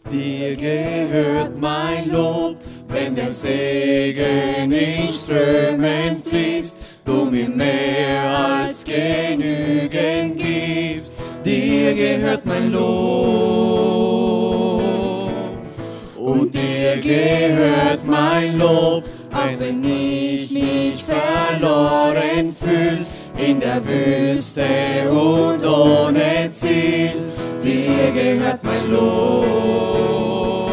Dir gehört mein Lob, wenn der Segen in Strömen fließt, du mir mehr als genügend gibst. Dir gehört mein Lob und dir gehört mein Lob, auch wenn ich mich verloren fühl in der Wüste und ohne Ziel. Dir gehört mein Lob.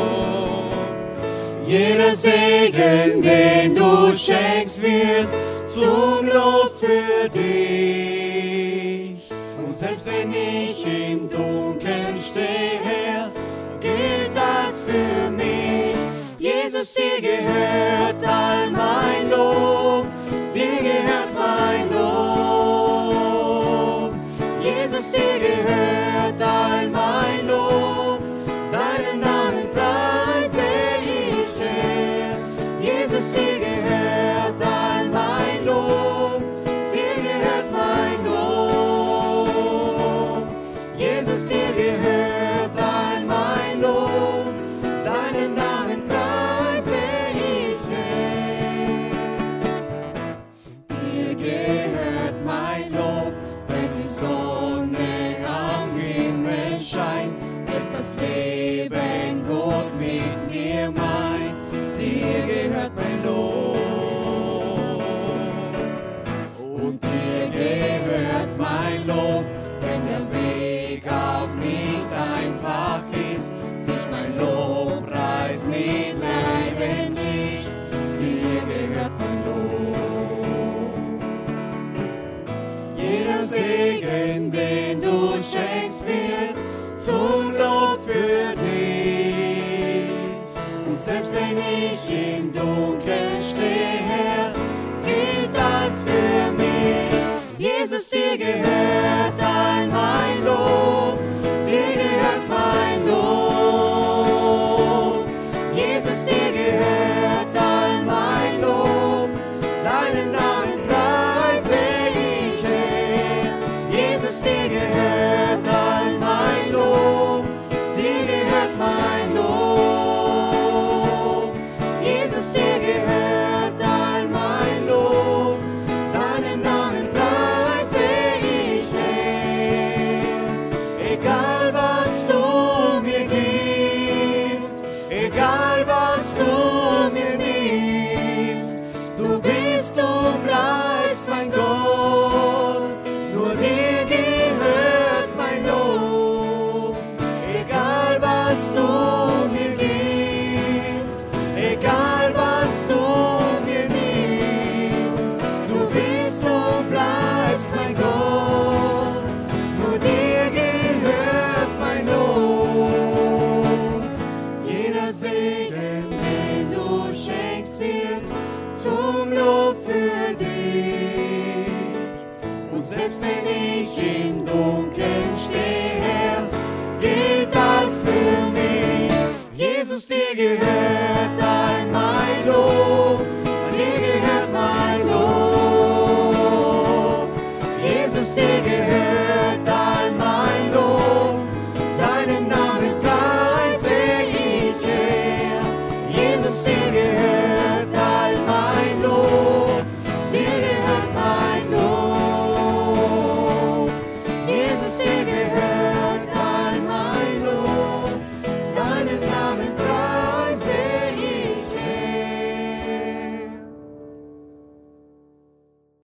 Jeder Segen, den du schenkst, wird zum Lob für dich. Und selbst wenn ich im Dunkeln stehe, Herr, gilt das für mich. Jesus, dir gehört all mein Lob, dir gehört mein Lob. Jesus, dir gehört all mein Lob, deinen Namen preise ich, Herr. Jesus, dir gehört all mein Lob, dir gehört mein Lob. Jesus, dir gehört all mein Lob, deinen Namen preise ich, Herr. Dir gehört mein Lob, wenn die Sonne am Himmel scheint, ist das Leben Gott mit mir meint. Dir gehört mein Lob und dir gehört mein Lob, wenn der Weg auch nicht einfach ist, sich mein Lobpreis mit Leiden schließt. Dir gehört mein Lob. Jeder Segen, den du schenkst, wird zum Lob für dich. Und selbst wenn ich im Dunkeln stehe, Herr, gilt das für mich. Jesus, dir gehört all mein Lob, dir gehört mein Lob. Jesus, dir gehört all mein Lob, deinen Namen preise ich, Herr. Jesus, dir gehört all mein Lob, dir gehört mein Lob. Jesus, dir gehört all mein Lob, deinen Namen preise ich, Herr. Egal was du mir gibst, egal was du mir nimmst, du bist und bleibst mein Gott, nur dir gehört mein Lob. Egal was du mir gibst, egal was du mir nimmst, du bist und bleibst mein Gott, nur dir gehört mein Lob. Jeder Segen, den du schenkst, wird zum Lob für dich. Und selbst wenn ich im Dunkeln stehe, Herr, gilt das für mich. Jesus, dir gehört